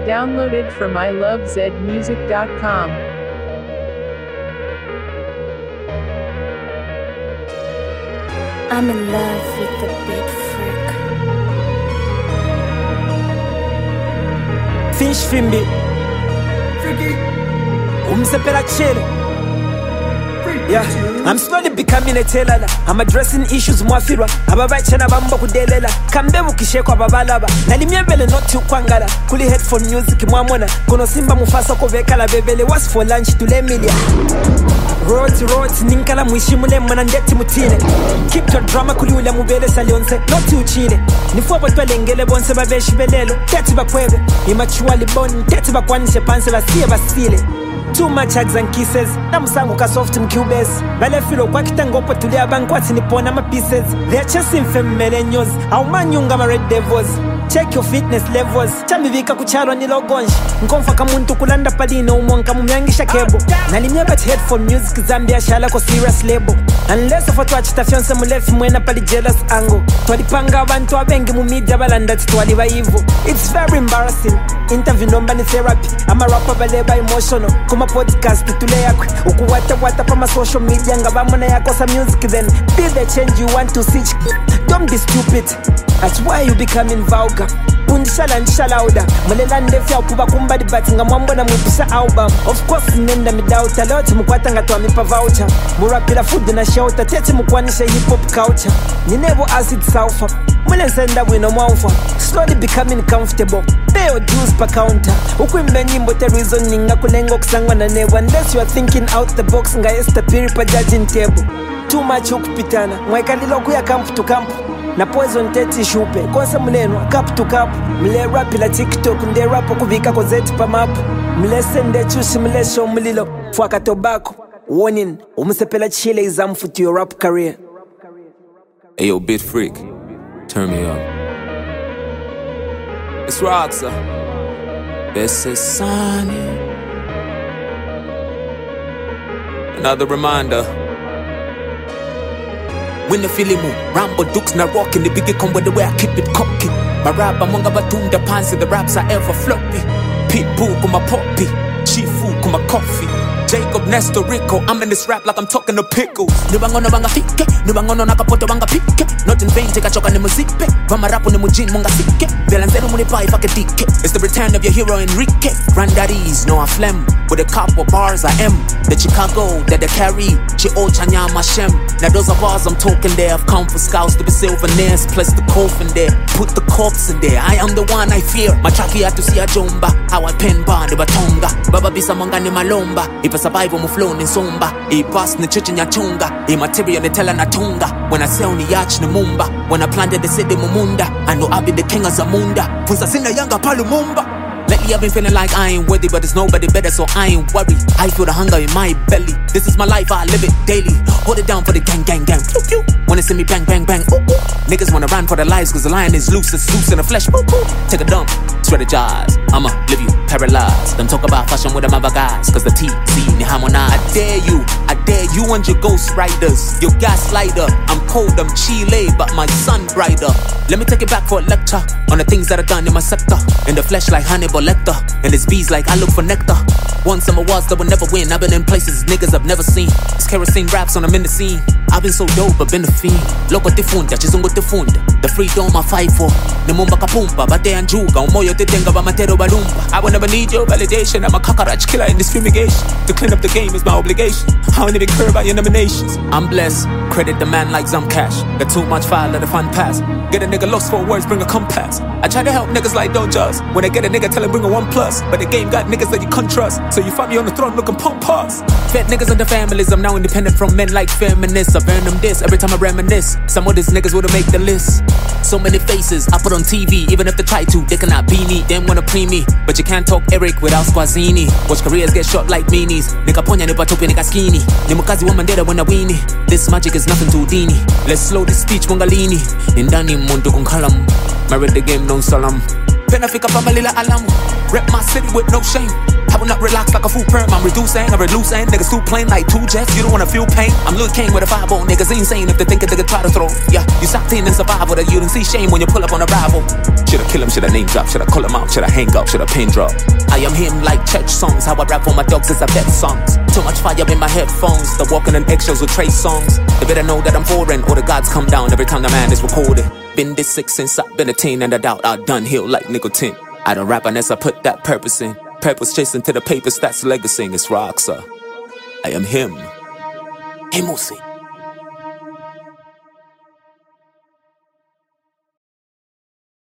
Downloaded from ilovezmusic.com. I'm in love with the big freak. Fish Fimbi Umsepela chill. Yeah, I'm slowly becoming a teller. I'm addressing issues mwafirwa. Ababachana bamba kudelela. Kambebu kishekwa babalaba. Nalimyebele not kwangala. Kuli headphone music mwamona. Kono simba mufasa kovekala bebele. What's for lunch tule milia. Roti ninkala mwishimule mwanandeti mutine. Keep your drama kuli ule mubele salionse. Noti uchine. Nifuwa potwa lengele bonse babeshi belelo. Teti bakwebe. Imachuali boni. Teti bakwanishe panse basiye basile. Too much hugs and kisses. Namusango ka soft mcubes. Bale filo kwa kitangopo tulia bankwati nipona ma pieces. They're chasing femme millennials. Au manyunga ma red devils. Check your fitness levels. Chambivika kuchalo ni logonji. Nkomfa kamuntu kulanda palino umonka mumyangisha kebo. Nalimia bat headphone music Zambia shala ko serious label. Unless of watu achitafionse mulefi mwena pali jealous angle. Twalipanga abantu abengi mumedia balanda titwali baivu. It's very embarrassing. Interview nomba ni therapy. Ama rapper baleba emotional. Kuma podcast tule yakwe. Ukuwata pa ma social media ngabamona yakosa music then. Be the change you want to see. Don't be stupid. That's why you becoming vulgar. Undishala louder. Mulela ndefya ukuba kumbadi batinga mwambona mwipisa album. Of course nenda midauta. Leo timukwata ngatwa mipa voucher. Murapila food na shelter. Teti mukwanisha hip hop culture. Ninebo acid sulfur. Mule senda wino mwamfa. Slowly becoming comfortable. Pay your dues per counter. Ukwimbe nyimbo te reason ninga kulengo kusangwa na nebo. Unless you are thinking out the box nga esta piri pa judging table. Too much ukupitana. Mwaikandilo kuya camp to camp. Na poison teti shupe. Konse mlenwa cup to cup. Mle rap ila TikTok. Nde rapo kuvika ko zeti pa map. Mle sende chushi mle show mlilo. Fuaka tobacco. Warning. Umsepela chile example to your rap career. Ayo, Bit Freak. Turn me up. It's Roxa. This is Sunny. Another reminder. When the feeling move, Rambo Dukes na rockin'. The biggie come with the way I keep it cocky. My rap among abatunda pants, the raps are ever floppy. Pitbull kuma poppy, Chifu kuma coffee. Jacob Nestor Rico, I'm in this rap like I'm talking to pickles. Nibangono banga fike, nibangono nakapoto banga pike. Not in vain, take a choka ni muzipe. Vama rapo ni mujin munga sike. Belancero muni pa if I can dike. It's the return of your hero Enrique. Granddaddies, no I phlegm. With a couple bars I am. The Chicago that they carry. Chi Ochanya Mashem. Now those are bars I'm talking there. I've come for scouts to be souvenirs. Place the coffin there. Put the corpse in there. I am the one I fear. My traki had to see a jomba. How I pen bar the batonga. Baba bisa monga ni malomba. If I survive on flow ni somba. I pass ni chichi nyachunga. I material ni tela na tunga. When I sell ni yach ni mumba. When I planted the city mumunda. I know I be the king of Zamunda. Funsa sina yanga palu mumba. Lately I've been feeling like I ain't worthy, but there's nobody better, so I ain't worried. I feel the hunger in my belly. This is my life, I live it daily. Hold it down for the gang. Pew, pew. Wanna see me bang, ooh, ooh. Niggas wanna run for their lives, cause the lion is loose, it's loose in the flesh, ooh, ooh. Take a dump, strategize, I'ma leave you paralyzed. Them talk about fashion with them other guys, cause the TC, ni harmonize. I dare you and your ghost riders. Your gaslighter, I'm cold, I'm Chile, but my sun brighter. Let me take it back for a lecture on the things that are done in my sector. In the flesh like Hannibal Lecter, and it's bees like I look for nectar. Won some awards that will never win. I've been in places niggas I've never seen. It's kerosene raps on I'm in the scene. I've been so dope, I've been a fiend. Loco tifunda, chizungu tifunda. The freedom I fight for. Nimumba kapumpa, bate anjuga. Umoyo titenga ba matero balumba. I will never need your validation. I'm a cockroach killer in this fumigation. To clean up the game is my obligation. I don't even care about your nominations. I'm blessed, credit the man like some cash. Got too much fire, let the fun pass. Get a nigga lost for words, bring a compass. I try to help niggas like don't just. When I get a nigga, tell him bring a 1+. But the game got niggas that you can't trust. So you find me on the throne looking pump-pass. Fed niggas and the families, I'm now independent from men like feminists. I've earned them this every time I reminisce. Some of these niggas would've make the list. So many faces I put on TV, even if they try to, they cannot be me. Them wanna pre me, but you can't talk Eric without Squazzini. Watch careers get shot like meanies. Nigga ponya nipa topi nigga skinny. Nimukazi woman deda when I weenie. This magic is nothing to Dini. Let's slow this speech mungalini. Indani mundu kung kalam. Married the game no salam. Penafika pa malila alam. Rep my city with no shame. I will not relax like a fool perm. I'm reducing, niggas too plain like 2 jets. You don't wanna feel pain. I'm Lil King with a 5-0. Niggas insane if they think a nigga try to throw. Yeah, you sucked in and survival that you didn't see shame when you pull up on a rival. Should've kill him? Should I name drop? Should I call him out? Should I hang up? Should I pin drop? I am him like church songs. How I rap for my dogs is a bet songs. Too much fire in my headphones. The walking in eggshells with Trey songs. They better know that I'm foreign or the gods come down every time the man is recorded. Been this sick since I've been a teen, and I doubt I done heal like nicotine. I don't rap unless I put that purpose in. Purpose chasing to the papers, that's legacy. It's Rockstar. I am him. Hey, Moosey.